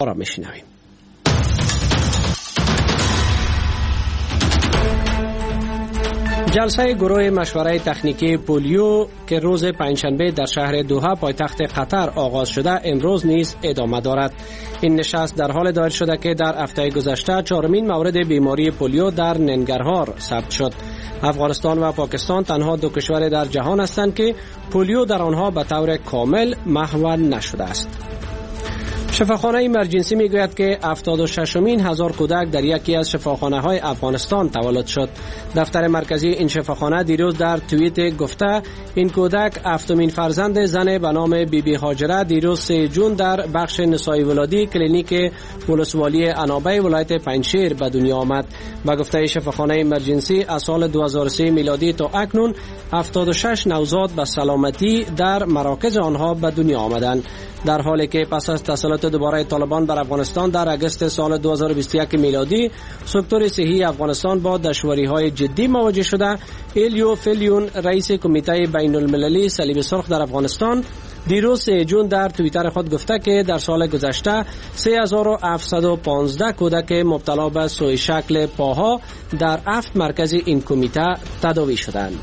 را میشنویم. جلسه گروه مشوره تکنیکی پولیو که روز پنجشنبه در شهر دوحه پایتخت قطر آغاز شده امروز نیز ادامه دارد. این نشست در حال دایر شده که در هفته گذشته چهارمین مورد بیماری پولیو در ننگرهار ثبت شد. افغانستان و پاکستان تنها دو کشور در جهان هستند که پولیو در آنها به طور کامل محو نشده است. شفاخانه ایمرجنسی میگوید که 76,000 هزار کودک در یکی از شفاخانه‌های افغانستان تولد شد. دفتر مرکزی این شفاخانه دیروز در توییت گفته این کودک هفتمین فرزند زن به نام بیبی هاجره دیروز 3 جون در بخش نسایی ولادی کلینیک ولسوالی انابه ولایت پنجشیر به دنیا آمد. با گفته شفاخانه ایمرجنسی از سال 2003 میلادی تا اکنون 76 نوزاد به سلامتی در مراکز آنها به دنیا آمدند. در حالی که پس از تسلط دوباره طالبان بر افغانستان در اگست سال 2021 میلادی سکتور صحی افغانستان با دشواری‌های جدی مواجه شده، الیو فلیون رئیس کمیته بین المللی صلیب سرخ در افغانستان دیروز 3 جون در توییتر خود گفته که در سال گذشته 3715 کودک مبتلا به سوء شکل پاها در 7 مرکز این کمیته تداوی شدند.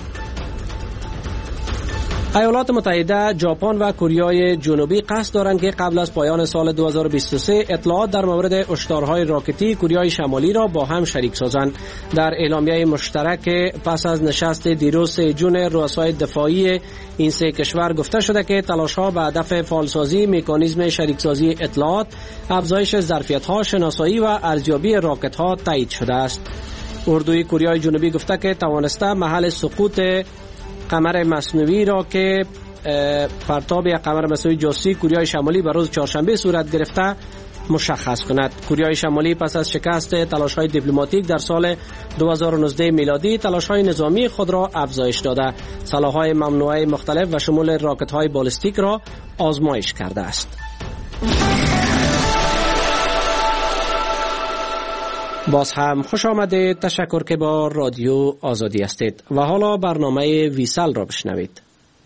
ایالات متحده، ژاپن و کره جنوبی قصد دارند که قبل از پایان سال 2023 اطلاعات در مورد هشدارهای راکتی کره شمالی را با هم شریک سازند. در اعلامیه مشترک پس از نشست دیروز 3 جون رؤسای دفاعی این سه کشور گفته شده که تلاش‌ها به هدف فعالسازی مکانیزم شریکسازی اطلاعات، افزایش ظرفیت‌ها، شناسایی و ارزیابی راکت‌ها تایید شده است. اردوی کره جنوبی گفته که توانسته محل سقوط قمر مصنوعی را که پرتاب یک قمر مصنوعی جاسوسی کره شمالی به روز چهارشنبه صورت گرفته مشخص کند. کره شمالی پس از شکست تلاش‌های دیپلماتیک در سال 2019 میلادی تلاش‌های نظامی خود را افزایش داده، سلاح‌های ممنوعه مختلف و شمول راکت‌های بالستیک را آزمایش کرده است. باز هم خوش آمده، تشکر که با رادیو آزادی هستید و حالا برنامه ویسل را بشنوید.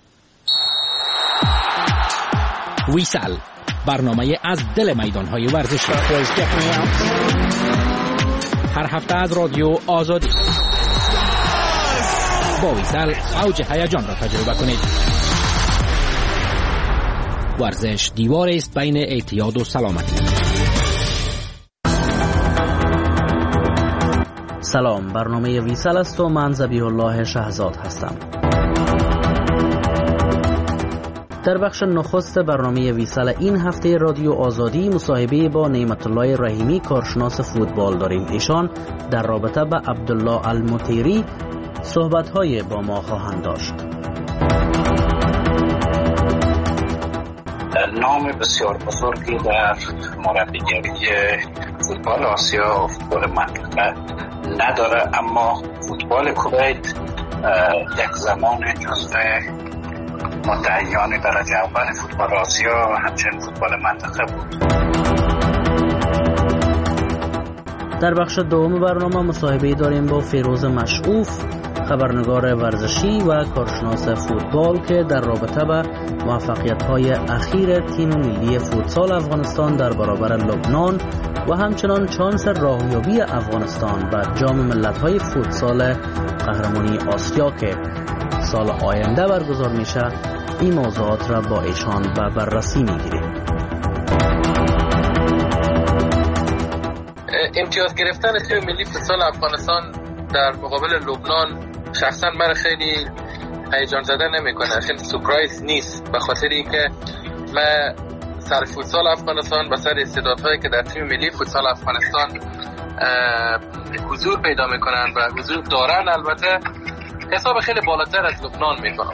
ویسل، برنامه از دل میدان‌های ورزشی، هر هفته از رادیو آزادی. با ویسل اوج هیجان را تجربه کنید. ورزش دیوار است بین اعتیاد و سلامتی. سلام، برنامه ویسل است و من ذبیح الله شهزاد هستم. در بخش نخست برنامه ویسل این هفته رادیو آزادی مصاحبه با نعمت الله رحیمی کارشناس فوتبال داریم. ایشان در رابطه با عبدالله المطیری صحبت‌های با ما خواهند داشت. نام بسیار بزرگی در مربیگری فوتبال آسیا و فوتبال منطقه نداره، اما فوتبال کویت یک زمان جزو مدعیان درجه اول فوتبال آسیا و همچنین فوتبال منطقه بود. در بخش دوم برنامه مصاحبه داریم با فیروز مشعوف، خبرنگار ورزشی و کارشناس فوتبال که در رابطه با موفقیت‌های اخیر تیم ملی فوتسال افغانستان در برابر لبنان و همچنان شانس راهیابی افغانستان به جام ملت‌های فوتسال قهرمانی آسیا که سال آینده برگزار میشه، این موضوعات را با ایشان به بررسی میگیریم. امتیاز گرفتن تیم ملی فوتسال افغانستان در مقابل لبنان شخصا من خیلی هیجان زده نمیکنه، خیلی سورپرایز نیست، به خاطر اینکه من سر فوتسال افغانستان و سر استعدادهایی که در تیم ملی فوتسال افغانستان حضور پیدا میکنن و حضور دارن البته حساب خیلی بالاتر از لبنان میکنم.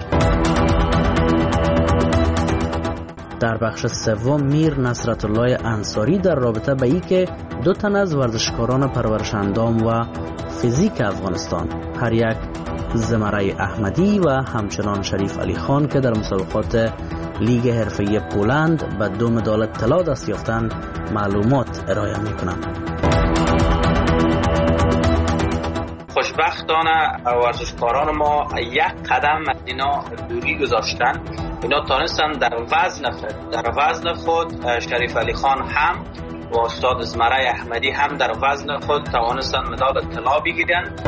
در بخش سوم میر نصرت الله انصاری در رابطه به ای که 2 تن از ورزشکاران پرورش‌اندام و فیزیک افغانستان، هر یک زمره احمدی و همچنان شریف علی خان که در مسابقات لیگ حرفه‌ای پولند به 2 مدال طلا دست یافتند معلومات ارائه می‌کنند. خوشبختانه ورزشکاران ما یک قدم اینا دوری گذاشتن اینا تانستن در وزن خود شریف علی خان هم و استاد زمره احمدی هم در وزن خود توانستن مدال طلا بگیرن.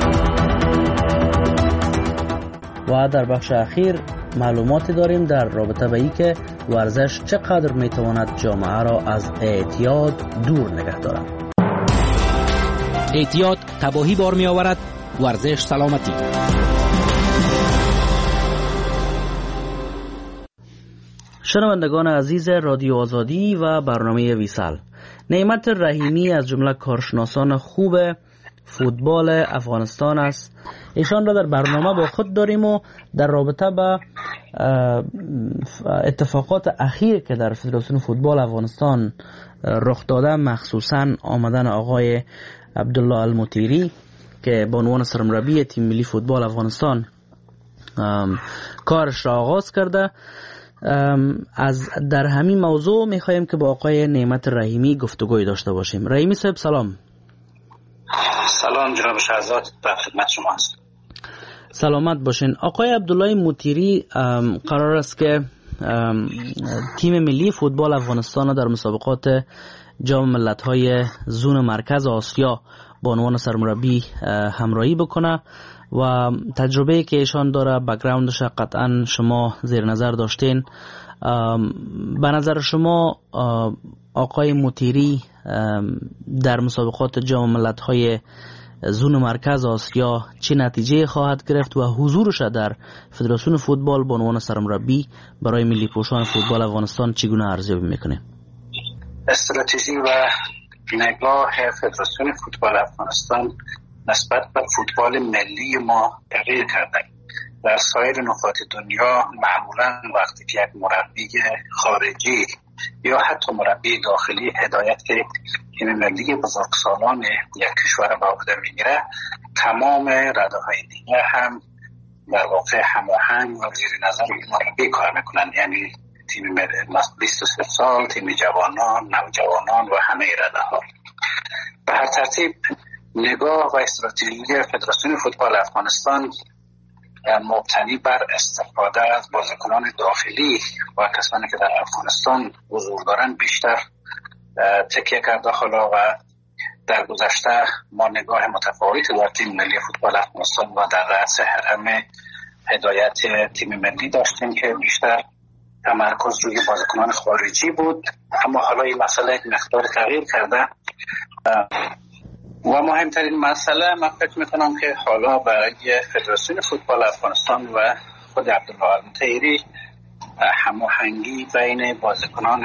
و در بخش اخیر معلوماتی داریم در رابطه به این که ورزش چقدر میتواند جامعه را از اعتیاد دور نگه دارد. اعتیاد تباهی بار می آورد، ورزش سلامتی. شنوندگان عزیز رادیو آزادی و برنامه ویسال، نعمت رحیمی از جمله کارشناسان خوب فوتبال افغانستان است. ایشان را در برنامه با خود داریم و در رابطه با اتفاقات اخیر که در فدراسیون فوتبال افغانستان رخ داده، مخصوصا آمدن آقای عبدالله المطیری که به عنوان سرمربی تیم ملی فوتبال افغانستان کارش را آغاز کرده، در همین موضوع میخوایم که با آقای نعمت رحیمی گفتگوی داشته باشیم. رحیمی صاحب سلام. سلام جناب شهزاد، در خدمت شما هستم. سلامت باشین. آقای عبدالله مطیری قرار است که تیم ملی فوتبال افغانستان در مسابقات جام ملت‌های زون مرکز آسیا با عنوان سرمربی همراهی بکنه و تجربه‌ای که ایشان داره، بک‌گراندش قطعا شما زیر نظر داشتین. به نظر شما آقای مطیری در مسابقات جام ملت‌های زون مرکز آسیا چه نتیجه خواهد گرفت و حضورش در فدراسیون فوتبال به عنوان سرمربی برای ملی پوشان فوتبال افغانستان چگونه ارزیابی میکنه؟ استراتژی و نگاه فدراسیون فوتبال افغانستان نسبت به فوتبال ملی ما تغییر کرده. در سایر نقاط دنیا معمولا وقتی که یک مربی خارجی یا حتی مربی داخلی هدایت تیم ملی بزرگسالان یک کشور به عهده میگیره، تمام رده‌های دیگه هم در واقع هماهنگ و زیر نظر مربی کار میکنن، یعنی تیم 23 سال، تیم جوانان، نوجوانان و همه رده‌ها. به هر ترتیب نگاه و استراتژی فدراسیون فوتبال افغانستان مبتنی بر استفاده از بازیکنان داخلی و کسانی که در افغانستان حضور دارن بیشتر تکیه کرده. حالا و در گذشته ما نگاه متفاوتی در تیم ملی فوتبال افغانستان و در رأس حرم هدایت تیم ملی داشتیم که بیشتر تمرکز روی بازیکنان خارجی بود، اما حالا این مسئله یک مقدار تغییر کرده و مهمترین مسئله من فکر میکنم که حالا برای فدراسیون فوتبال افغانستان و خود عبدالله المطیری هماهنگی بین بازیکنان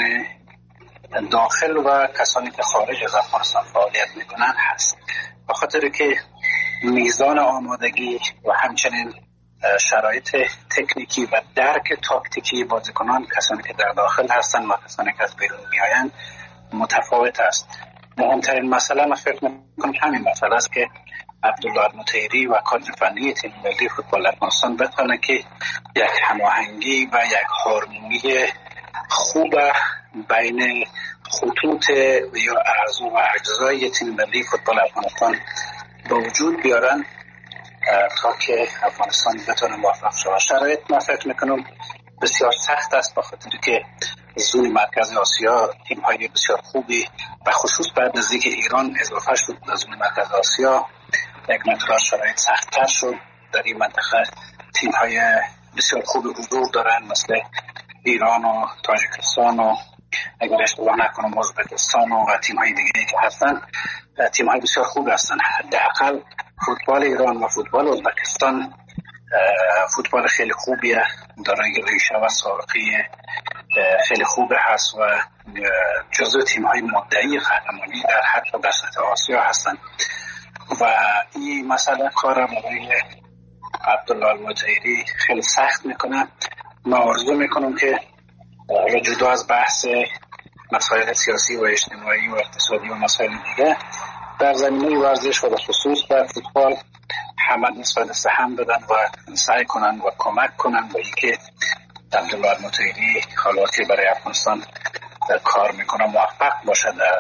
داخل و کسانی که خارج از افغانستان فعالیت میکنن هست، به خاطر که میزان آمادگی و همچنین شرایط تکنیکی و درک تاکتیکی بازیکنان، کسانی که در داخل هستن و کسانی که از بیرون میآیند، متفاوت است. مهمترین مسئله من فکر میکنم همین مسئله است که عبدالله المطیری و کادر فنی تیم ملی فوتبال افغانستان بتونه که یک هماهنگی و یک هارمونی خوب بین خطوط یا اعضا و اجزای تیم ملی فوتبال افغانستان به وجود بیارن تا که افغانستان بتونه موفق شود. شرایط من فکر میکنم بسیار سخت است، بخاطر که زون مرکز آسیا تیم های بسیار خوبی و خصوص بعد از اینکه ایران اضافه شد به زون مرکز آسیا یک مقدار شرایط سخت‌تر شد. در این منطقه تیم های بسیار خوبی حضور دارن، مثل ایران و تاجیکستان و اگر اشتباه نکنم ازبکستان و تیم های دیگه که هستن، تیم های بسیار خوب هستن. حداقل فوتبال ایران و فوتبال ازبکستان فوتبال خیلی خوبیه، دارای ریشه و سابقه خیلی خوبه هست و جزو تیم های مدعی قهرمانی در حتی در سطح آسیا هستن و این مسئله کار برای عبدالله المطیری خیلی سخت میکنه. ما آرزو میکنم که جدا از بحث مسائل سیاسی و اجتماعی و اقتصادی و مسائل دیگه، در زمینه ورزش و به خصوص در فوتبال همه نسبت سهم بدن و سعی کنن و کمک کنن و اینکه عبدالله المطیری حالا که برای افغانستان کار میکنه موفق باشه در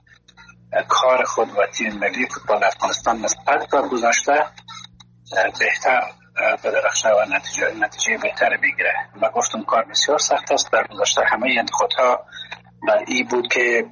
کار خود و تیم ملی فوتبال افغانستان نسبت به گذشته بهتر بدرخشه و نتیجه بهتر بگیره. و گفتم کار بسیار سخت است. در گذشته همه انتخابات بر این بود که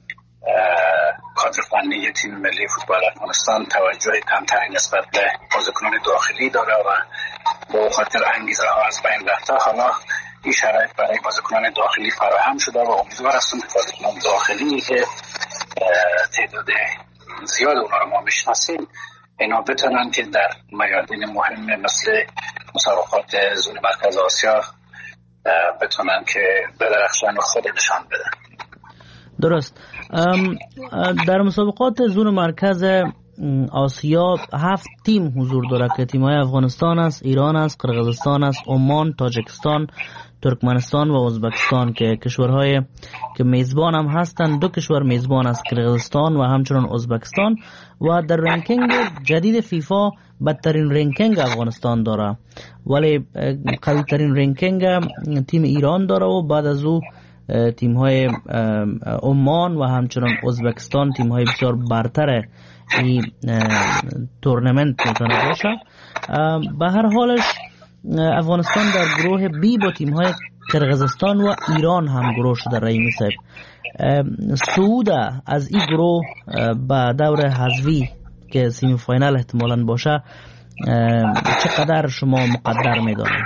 کادر فنی تیم ملی فوتبال افغانستان توجه کمتری نسبت به بازیکنان داخلی داره و با خاطر انگیزه ها از بین رفته. حالا این شرایط برای بازیکنان داخلی فراهم شده و امیدوار هستم که بازیکنان داخلی که تعداد زیاد اونا رو ما میشناسیم اینا بتونن که در میادین مهم مثل مسابقات زون مرکز آسیا بتونن که بدرخشن و خود نشان بدن. درست. در مسابقات زون مرکز آسیا 7 تیم حضور داره که تیم‌های افغانستان است، ایران است، قرقیزستان است، عمان، تاجیکستان، ترکمنستان و ازبکستان که کشورهای که میزبان هم هستند. 2 کشور میزبان است، قرقیزستان و همچنان ازبکستان. و در رنکینگ جدید فیفا بدترین رنکینگ افغانستان داره، ولی قوی ترین رنکینگ تیم ایران داره و بعد از او تیم های عمان و همچنان ازبکستان تیم های بسیار برتر این تورنمنت میتونه باشه. به هر حالش افغانستان در گروه بی با تیم های قرقیزستان و ایران هم گروه شده. رحیمی صاحب، صعود از این گروه به دور حذفی که سیمی فاینال احتمالاً باشه چقدر شما مقدر میدانید؟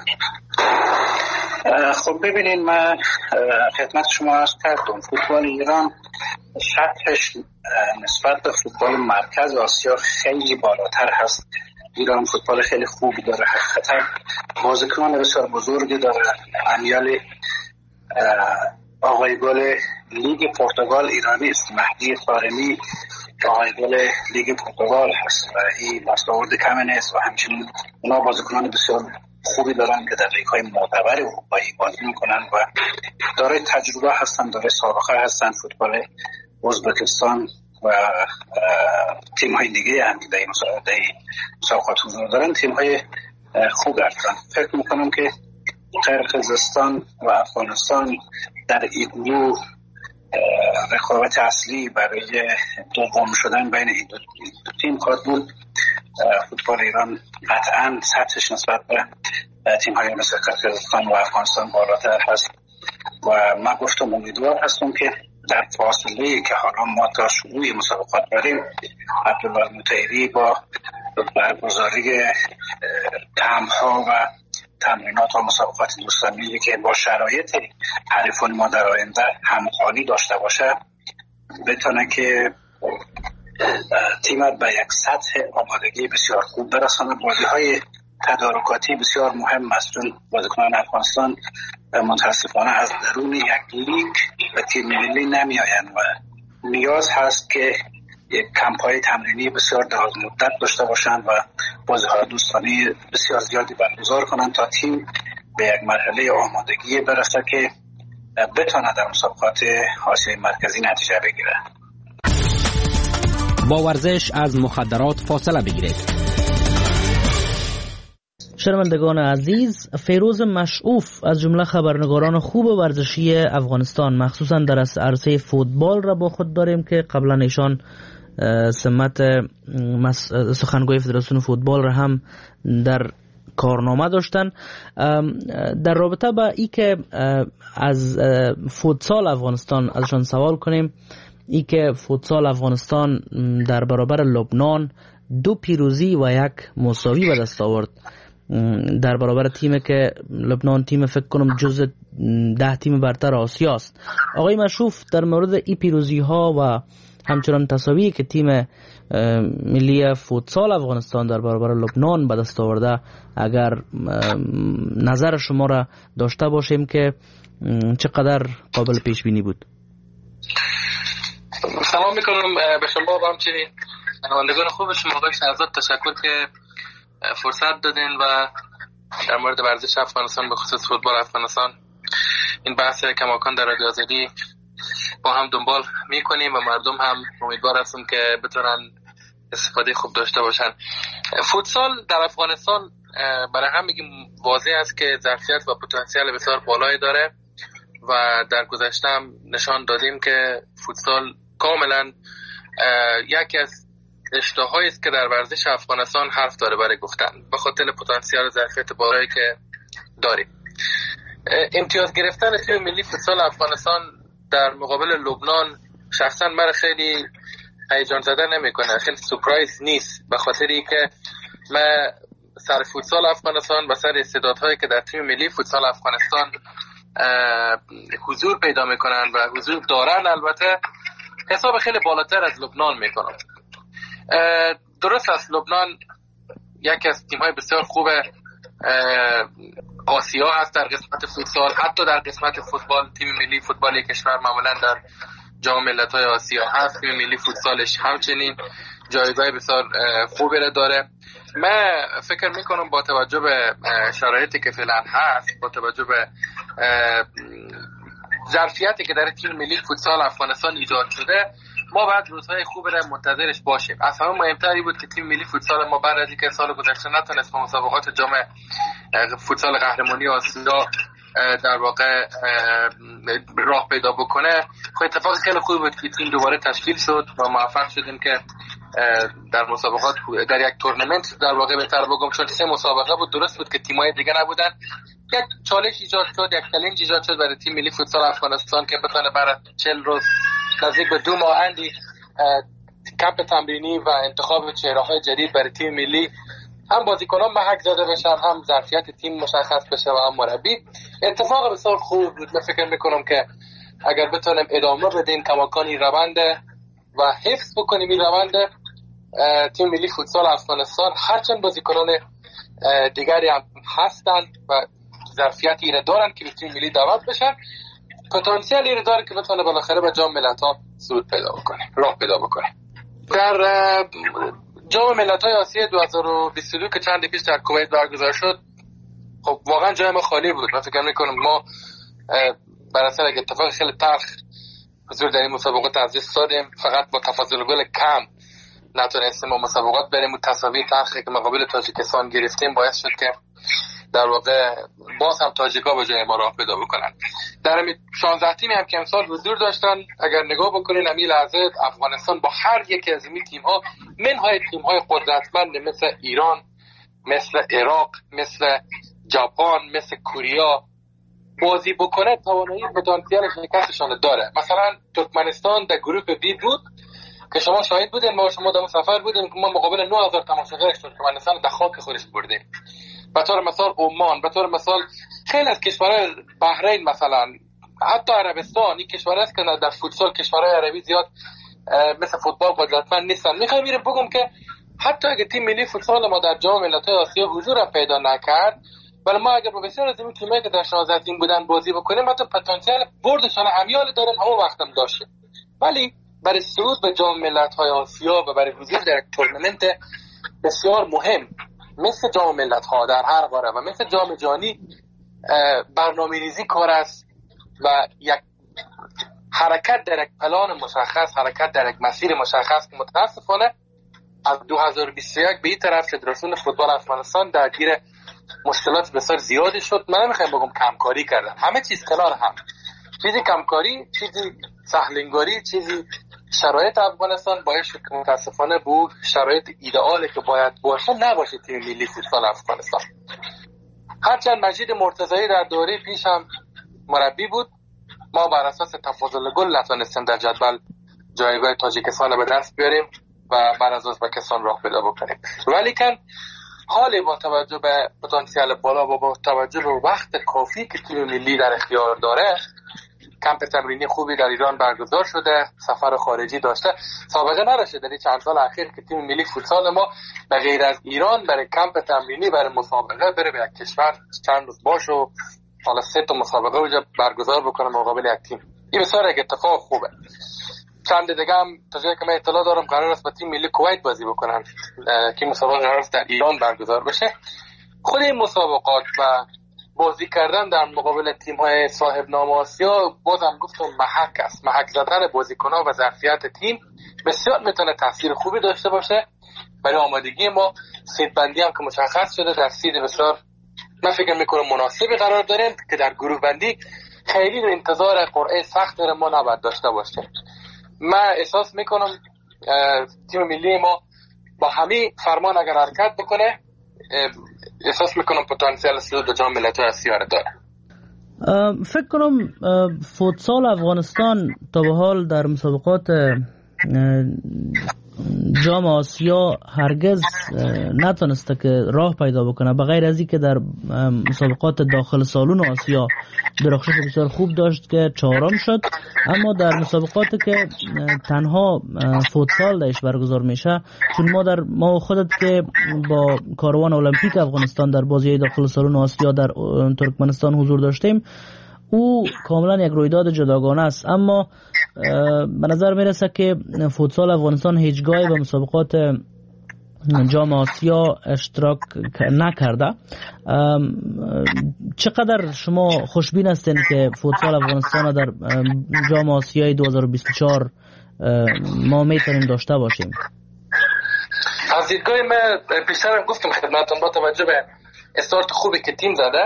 خب ببینید، من خدمت شما عرض کردم فوتبال ایران سطحش نسبت به فوتبال مرکز آسیا خیلی بالاتر هست. ایران فوتبال خیلی خوبی داره، حقیقتا بازیکنان بسیار بزرگی داره. امیال آقای گل لیگ پرتغال ایرانی است، مهدی طارمی آقای گل لیگ پرتغال هست و این دستاورد کمی نیست و همچنین اونا بازیکنان بسیار خوبی دارن که در لیگ‌های معتبر اروپایی بازی میکنن و داره تجربه هستن، داره سابقه هستن. فوتبال ازبکستان و تیم‌های دیگه هم در این مسابقات حضور دارن، تیم‌های خوب هستن. فکر میکنم که قرقیزستان و افغانستان در این گروه رقابت اصلی برای دوم شدن بین این دو تیم خواهد بود. فوتبال ایران قطعاً سطحش نسبت به تیم‌های مثل قرقیزستان و افغانستان بالاتر هست و من گفتم امیدوار هستم که در فاصله که حالا ما تا شروع مسابقات داریم عبدالله مطیری با برگزاری کمپ‌ها و تمرینات و مسابقات دوستانه‌ای که با شرایط حریفان ما در آینده همخوانی داشته باشه بتونه که تیم به یک سطح آمادگی بسیار خوب برسانه. بازی‌های تدارکاتی بسیار مهم است چون بازیکنان افغانستان متاسفانه از درون یک لیگ به تیم ملی نمیآیند و نیاز هست که یک کمپ‌های تمرینی بسیار دراز مدت داشته باشند و بازی‌های دوستانه بسیار زیادی برگزار کنند تا تیم به یک مرحله آمادگی برسه که بتونه در مسابقات آسیای مرکزی نتیجه بگیره. با ورزش از مخدرات فاصله بگیرید. شنوندگان عزیز، فیروز مشعوف از جمله خبرنگاران خوب ورزشی افغانستان مخصوصا در عرصه فوتبال را با خود داریم که قبلا ایشان سمت سخنگوی فدراسیون فوتبال را هم در کارنامه داشتن. در رابطه با ای که از فوتسال افغانستان ازشان سوال کنیم، ای که فوتسال افغانستان در برابر لبنان 2 پیروزی و 1 مساوی به دست آورد در برابر تیمی که لبنان تیم فکر کنم جز 10 تیم برتر آسیا است. آقای مشروف، در مورد این پیروزی ها و همچنان تساوی که تیم ملی فوتسال افغانستان در برابر لبنان به دست آورده، اگر نظر شما را داشته باشیم که چقدر قابل پیش بینی بود؟ سلام میکنم به شما و همچنین شنوندگان خوب شما. آقای شهرزاد تشکر که فرصت دادین و در مورد ورزش افغانستان به خصوص فوتبال افغانستان این بحث کماکان در رادیو آزادی با هم دنبال میکنیم و مردم هم امیدوار هستم که بتونن استفاده خوب داشته باشن. فوتسال در افغانستان برای هم میگیم واضح است که ظرفیت و پتانسیل بسیار بالایی داره و در گذشته هم نشان دادیم که فوتسال کاملا یکی از اشتهایی است که در ورزش افغانستان حرف داره برای گفتن، به خاطر پتانسیل و ظرفیت بالایی که داریم. امتیاز گرفتن تیم ملی فوتسال افغانستان در مقابل لبنان شخصا من خیلی هیجان زده نمیکنه، خیلی سورپرایز نیست، به خاطری که من سر فوتسال افغانستان و سر استعدادهایی که در تیم ملی فوتسال افغانستان حضور پیدا میکنن و حضور دارن البته حساب خیلی بالاتر از لبنان میکنم. درست است لبنان یکی از تیم‌های بسیار خوب آسیا هست در قسمت فوتسال، حتی در قسمت فوتبال تیم ملی فوتبال کشور معمولا در جام ملت‌های آسیا هست. تیم ملی فوتسالش همچنین جایگاه بسیار خوبی را داره. من فکر میکنم با توجه به شرایطی که فعلا هست، با توجه به ظرفیتی که در تیم ملی فوتسال افغانستان ایجاد شده، ما بعد روزهای خوبی را منتظرش باشیم. از همه مهمتری بود که تیم ملی فوتسال ما بعد از اینکه سال گذشته نتونست به مسابقات جام فوتسال قهرمانی آسیا در واقع راه پیدا بکنه، خب اتفاق خیلی خوبی بود که تیم دوباره تشکیل شد و موفق شدیم که در مسابقات در یک تورنمنت در واقع بهتر بگم، چون 3 مسابقه بود، درست بود که تیم‌های دیگه نبودن، یک چالش ایجاد شد، یک چالش ایجاد شد برای تیم ملی فوتسال افغانستان که بتونه برای 40 روز نزدیک به 2 ماه اندی کمپ تمرینی و انتخاب چهره‌های جدید برای تیم ملی هم بازیکنان محک زده بشن، هم ظرفیت تیم مشخص بشه و هم مربی. اتفاق بسیار خوب بود. من فکر میکنم که اگر بتونیم ادامه بدیم کماکانی روند و حفظ بکنیم این روند، تیم ملی فوتسال افغانستان هرچند بازیکنان دیگری هم هستند و ظرفیتی را دارن که به تیم ملی دعوت بشن، پتانسیلی را داره که بتونه بالاخره به جام ملت‌ها صعود پیدا بکنه، راه پیدا بکنه. در جام ملت‌های آسیا 2022 که چند پیش در کویت برگزار شد، خب واقعا جای ما خالی بود. من فکر می‌کنم ما بر اثر یک اتفاق خیلی تلخ حضور در این مسابقات از دست دادیم، فقط با تفاضل گل کم نتونستیم با مسابقات بریم و تساوی تلخی که مقابل تاجیکستان گرفتیم باعث شد که در واقع باز هم تاجیکا به جای ما راه پیدا بکنن. در 16 تیمی هم که امسال حضور داشتن، اگر نگاه بکنین همین لحظه افغانستان با هر یکی از این تیم‌ها منهای تیم‌های قدرتمند مثل ایران، مثل عراق، مثل ژاپن، مثل کره بازی بکنه توانایی پتانسیل شکستشان داره. مثلا ترکمنستان در گروه بی بود که شما شاهد بودین، ما شما در سفر بودیم که ما مقابل 9000 تماشاگر ترکمنستان در خاک خودش بردیم. به طور مثال عمان، به طور مثال خیلی از کشورهای بحرین، مثلا حتی عربستان، این کشورها است که در فوتسال کشورهای عربی زیاد مثل فوتبال قدرتمند نیستن. میخوام بگم که حتی اگه تیم ملی فوتسال ما در جام ملت‌های آسیا حضور پیدا نکرد، ولی ما اگر با بسیار از این تیمایی که در 16 تیم بودن بازی بکنیم، حتی پتانسیل بردشان امیال داریم، همون وقتم داشته. ولی برای صعود به جام ملت‌های آسیا و برای حضور در تورنمنت بسیار مهم مثل جام ملت‌ها در هر قاره و مثل جام جهانی، برنامه‌ریزی کار است و یک حرکت در یک پلان مشخص، حرکت در یک مسیر مشخص که متاسفانه از 2021 به این طرف فدراسیون فوتبال افغانستان درگیر مشکلات بسیار زیادی شد. من نمیخوام بگم کمکاری کردن، همه چیز کنار هم، چیزی کمکاری، چیزی سهلنگاری، چیزی شرایط افغانستان باید شد که متاسفانه بود شرایط ایدئالی که باید باشه نباشه تیم ملی فوتبال افغانستان. هرچند مجید مرتضایی در دوره پیش هم مربی بود، ما بر اساس تفاضل گل نتونستیم در جدول جایگاه تاجیکستان به دست بیاریم و بعد از ازبکستان راه پیدا بکنیم. ولی کن حالی با توجه به پتانسیل بالا و با توجه به وقت کافی که تیم ملی در اختیار داره، کمپ تمرینی خوبی در ایران برگزار شده، سفر خارجی داشته، سابقه نداشته در این چند سال اخیر که تیم ملی فوتسال ما به غیر از ایران برای کمپ تمرینی برای مسابقه بره به یک کشور چند روز باشه و حالا 3 تا مسابقه اونجا برگزار بکنه مقابل یک تیم. این بسیار یک اتفاق خوبه. چند دیگه هم تا جایی که من اطلاع دارم قرار است با تیم ملی کویت بازی بکنن که مسابقه قرار است در ایران برگزار بشه. خود این مسابقات و بازی کردن در مقابل تیم‌های صاحب نام آسیا بازم گفتم محک است. محک زدن بازیکن‌ها و ظرفیت تیم بسیار میتونه تاثیر خوبی داشته باشه برای آمادگی ما. سید بندی هم که مشخص شده در سید بسیار من فکر میکنم مناسبی قرار داریم که در گروه بندی خیلی رو انتظار قرعه سخت ما نباید داشته باشه. من احساس میکنم تیم ملی ما با همین فرمان اگر حرکت بکنه احساس میکنم پتانسیل صعود جام ملت‌های آسیا را داره. فکر کنم فوتسال افغانستان تا به حال در مسابقات جام آسیا هرگز نتونسته که راه پیدا بکنه، بغیر از اینکه در مسابقات داخل سالن آسیا درخشش بسیار خوب داشت که چهارم شد، اما در مسابقاتی که تنها فوتسال درش برگزار میشه، چون ما خودت که با کاروان المپیک افغانستان در بازی داخل سالن آسیا در ترکمنستان حضور داشتیم، او کاملا یک رویداد جداگانه است، اما به نظر میرسه که فوتسال افغانستان هیچگاهی به مسابقات جام آسیا اشتراک نکرده. چقدر شما خوشبین هستین که فوتسال افغانستان در جام آسیای 2024 ما میتونیم داشته باشیم؟ از دیدگاه من پیشتر گفتم خدمتتون، با توجه به استارت خوبی که تیم زده،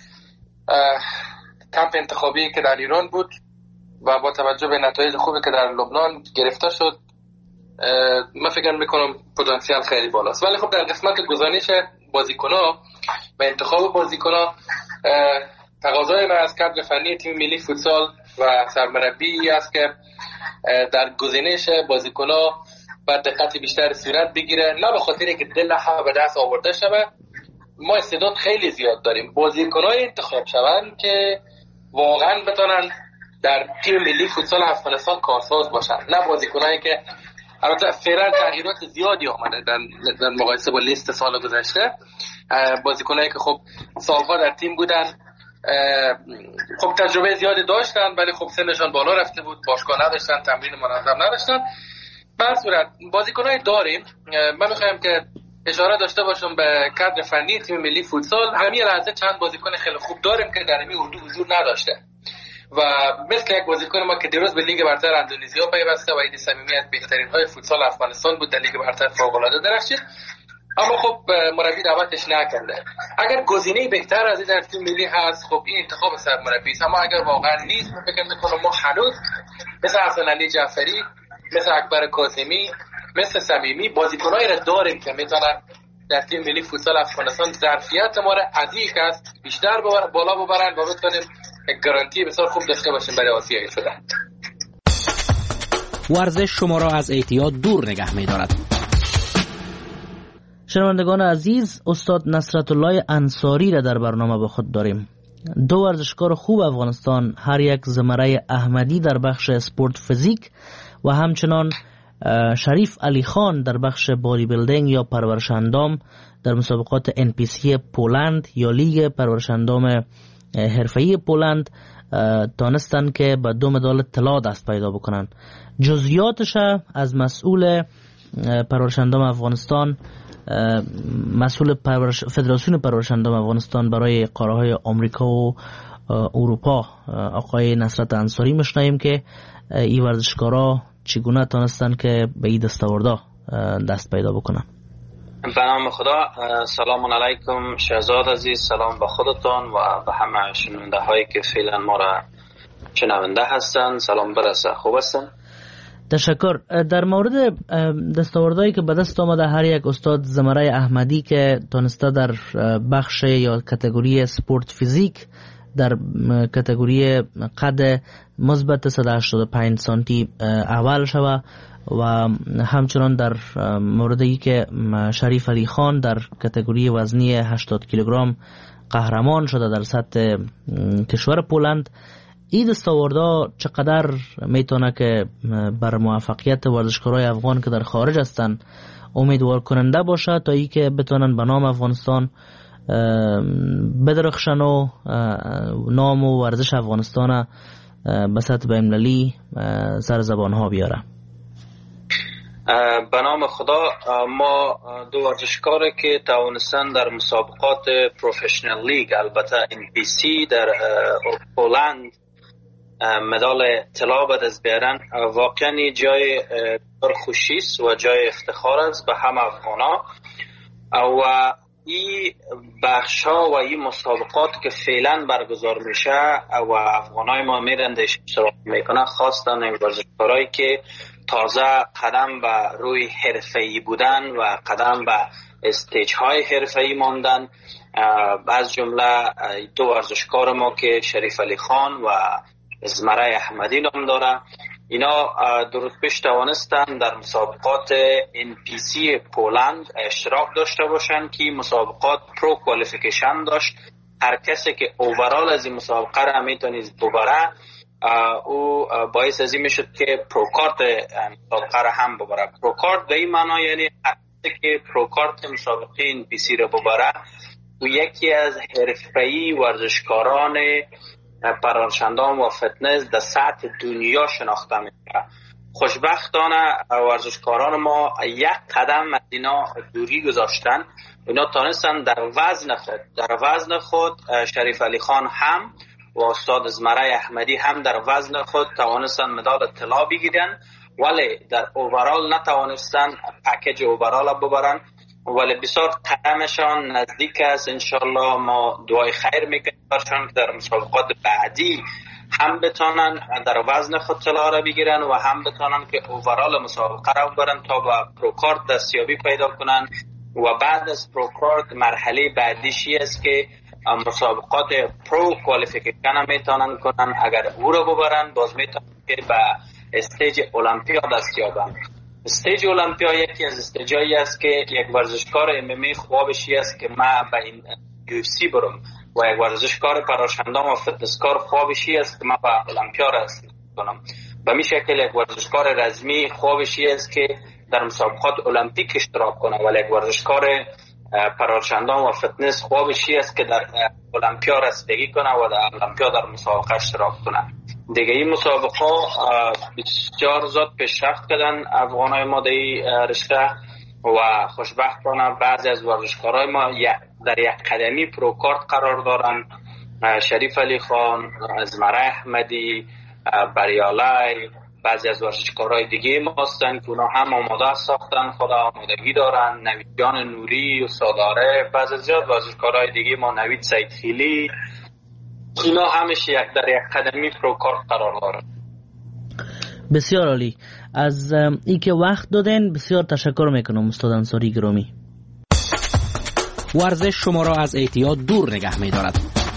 کمپ انتخابی که در ایران بود و با توجه به نتایج خوبی که در لبنان گرفته شد، من فکر میکنم پتانسیل خیلی بالاست. ولی خب در قسمت گزینش بازیکن‌ها و انتخاب بازیکن‌ها تقاضای من از کادر فنی تیم ملی فوتسال و سرمربی است که در گزینش بازیکن‌ها با دقت بیشتر صورت بگیره، نه به خاطر اینکه دل همه به دست آورده شوه. ما استعداد خیلی زیاد داریم، بازیکن‌های انتخاب شوند که واقعا بتونن در تیم ملی فوتسال افغانستان کارساز باشن، نه بازیکنایی که البته فعلا تغییرات زیادی آمده در مقایسه با لیست سال گذشته. بازیکنایی که خب سالها در تیم بودن، خب تجربه زیادی داشتن، ولی خب سنشان بالا رفته بود، باشگاه نداشتن، تمرین منظم نداشتن. به هر صورت بازیکنایی داریم. من می‌خوام که اشاره داشته باشم به کادر فنی تیم ملی فوتسال. همین لحظه چند بازیکن خیلی خوب داریم که در این اردو حضور نداشته و مثل یک بازیکن ما که دیروز به لیگ برتر اندونزیا پیوسته و عید صمیمی از بهترین های فوتسال افغانستان بود، در لیگ برتر فوق‌العاده درخشید، اما خب مربی دعوتش نکرده. اگر گزینه بهتر از این در تیم ملی هست، خب این انتخاب سرمربی است، اما اگر واقعا نیست، من فکر می‌کنم ما هنوز مثل حسن علی جعفری، مثل اکبر کاظمی، مثل صمیمی بازیکنایی را داریم که میتونن در تیم ملی فوتسال افغانستان ظرفیت ما را از این کس بیشتر بالا ببرن و بتونیم یک گارانتی بسیار خوب داشته باشیم برای آسیایی شدن. ورزش شما را از اعتیاد دور نگه می‌دارد. شنوندگان عزیز، استاد نصرت الله انصاری را در برنامه با خود داریم. دو ورزشکار خوب افغانستان، هر یک زمره احمدی در بخش اسپورت فیزیک و همچنان شریف علی خان در بخش بادی بیلدینگ یا پرورش اندام در مسابقات NPC پولند یا لیگ پرورش اندام حرفه‌ای پولند تانستن که به 2 مدال طلا دست پیدا بکنن. جزئیاتش از مسئول پرورش اندام افغانستان، مسئول فدراسیون پرورش اندام افغانستان برای قاره‌های آمریکا و اروپا، آقای نصرت انصاری میشنویم که این ورزشکارا چگونه تانستن که به این دستاوردا دست پیدا بکنن. به نام خدا. سلام علیکم شهزاد عزیز، سلام به خودتان و به همه شنونده هایی که فعلا ما را شنونده هستن، سلام برسه. خوب هستن؟ تشکر. در مورد دستاوردهایی که به دست آمده هر یک استاد زمره احمدی که تانسته در بخش یا کاتگوری سپورت فیزیک در کاتگوری قد مثبت 185 سانتی اول شوه و همچنان در موردی که شریف علی خان در کاتگوری وزنی 80 کیلوگرم قهرمان شده در سطح کشور پولند، این دستاوردها چقدر میتونه که بر موفقیت ورزشکارای افغان که در خارج هستن امیدوار کننده باشه تا ای که بتونن به نام افغانستان بدرخشن و نام و ورزش افغانستان به سطح بین‌المللی سر زبان ها بیاره. به نام خدا، ما دو ورزشکار که توانستن در مسابقات پروفشنال لیگ، البته NPC در پولند مدال طلا به دست بیارن، واقعا جای خوشی است و جای افتخار است به همه افغانا. و این بخش ها و این مسابقات که فعلا برگزار میشه و افغانای ما میرن اشتراک میکنن، خواستن این ورزشکارایی که تازه قدم به روی حرفه‌ای بودن و قدم به استیج های حرفه‌ای ماندن. از جمله دو ورزشکار ما که شریف علی خان و ازمره احمدی نام داره، اینا درست پیش توانستن در مسابقات NPC پولند اشتراک داشته باشند که مسابقات پرو کوالیفیکیشن داشت. هر کسی که اوورال از این مسابقه را میتونید ببره، او باعث از این میشد که پروکارت مسابقه را هم ببره. پروکارت به این معنا یعنی هر کسی که پروکارت مسابقه NPC را ببره، او یکی از حرفه‌ای ورزشکاران پرورشندان و فتنس در سطح دنیا شناخته میشه. خوشبختانه ورزشکاران ما یک قدم از اینا دوری گذاشتن. اینا تانستن در وزن خود شریف علی خان هم و استاد ازمره احمدی هم در وزن خود توانستن مدال طلا بگیرن، ولی در اوورال نتوانستن پکیج اوورال ببرن، ولی بسیار قدمشان نزدیک است. انشالله ما دعای خیر میکنیم برشان که در مسابقات بعدی هم بتانن در وزن خود طلا را بگیرن و هم بتانن که اوورال مسابقه را ببرن تا با پروکارت دستیابی پیدا کنن. و بعد از پروکارت مرحله بعدیشی است که مسابقات پرو کوالیفیکیشن میتونن کنن. اگر او را ببرن باز میتونن که به استیج المپیا دستیابن. استیج المپیا یکی از استیجایی است که یک ورزشکار MMA خوابش است که ما به این UFC برم و یک ورزشکار پرورشندان و فتنسکار خوابش است که ما به المپیا رسیدم کنم. به می شکل یک ورزشکار رزمی خوابش است که در مسابقات المپیک اشتراک کنه، ولی یک ورزشکار پرورشندان و فتنس خوابش است که در المپیا رسیدگی کنه و در المپیا در مسابقه اشتراک کنه. دیگه این مسابقه بسیار زود پیشرفت کردن افغانای ما در این رشته و خوشبختانه بعضی از ورزشکارای ما در یک قدمی پروکارت قرار دارن. شریف علی خان، ازمره احمدی، بریالای، بعضی از ورزشکارای دیگه ما هستن که اونا هم آماده ساختن، خدا آمادگی دارن. نوید جان نوری و ساداره، بعضی زیاد ورزشکارای دیگه ما، نوید سیدخیلی، اینا همش در یک قدمی پروکارت قرار دارن. بسیار عالی. از ای که وقت دادن بسیار تشکر میکنم استاد انصاری گرامی. ورزش شما را از اعتیاد دور نگه می‌دارد.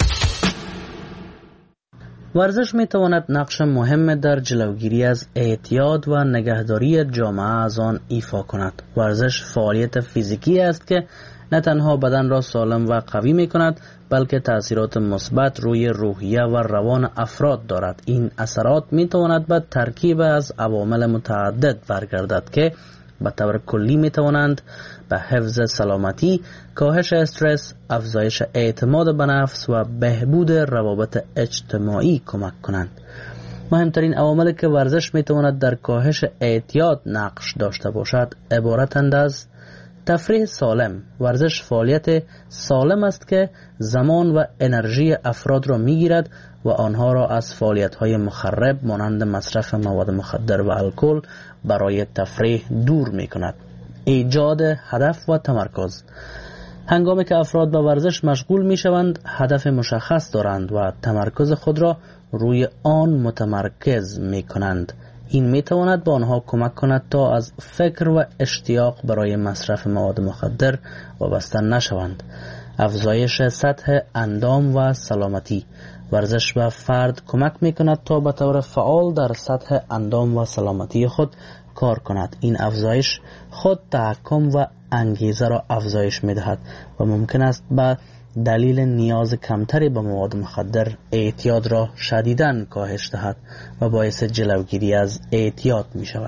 ورزش میتواند نقش مهم در جلوگیری از اعتیاد و نگهداری جامعه از آن ایفا کند. ورزش فعالیت فیزیکی است که نه تنها بدن را سالم و قوی می کند بلکه تأثیرات مثبت روی روحیه و روان افراد دارد. این اثرات می تواند به ترکیب از عوامل متعدد برگردد که به طور کلی می توانند به حفظ سلامتی، کاهش استرس، افزایش اعتماد به نفس و بهبود روابط اجتماعی کمک کنند. مهمترین عواملی که ورزش می تواند در کاهش اعتیاد نقش داشته باشد عبارتند از تفریح سالم. ورزش فعالیت سالم است که زمان و انرژی افراد را میگیرد و آنها را از فعالیت‌های مخرب مانند مصرف مواد مخدر و الکل برای تفریح دور می‌کند. ایجاد هدف و تمرکز. هنگامی که افراد به ورزش مشغول می‌شوند، هدف مشخص دارند و تمرکز خود را روی آن متمرکز می‌کنند. این میتواند به آنها کمک کند تا از فکر و اشتیاق برای مصرف مواد مخدر وابسته نشوند. افزایش سطح اندام و سلامتی. ورزش به فرد کمک میکند تا به طور فعال در سطح اندام و سلامتی خود کار کند. این افزایش خود تحکم و انگیزه را افزایش میدهد و ممکن است به دلیل نیاز کمتری به مواد مخدر اعتیاد را شدیداً کاهش دهد و باعث جلوگیری از اعتیاد می شود.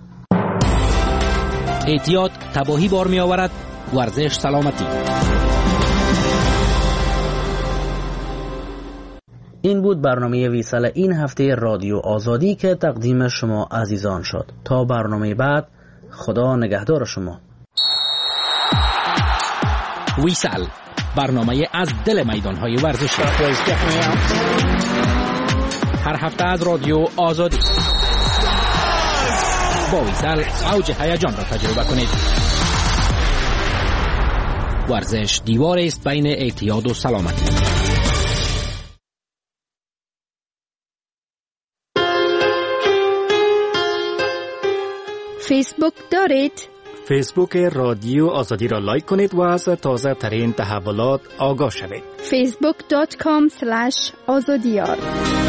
اعتیاد تباهی بار می آورد، ورزش سلامتی. این بود برنامه ویسال این هفته رادیو آزادی که تقدیم شما عزیزان شد. تا برنامه بعد، خدا نگهدار شما. ویسال، برنامه از دل میدان‌های ورزشی. هر هفته از رادیو آزادی. با ویسال اوج هیجان را تجربه کنید. ورزش دیواری است بین اعتیاد و سلامتی. فیسبوک دارید؟ فیسبوک رادیو آزادی را لایک کنید و از تازه ترین تحولات آگاه شوید. facebook.com/azadiyar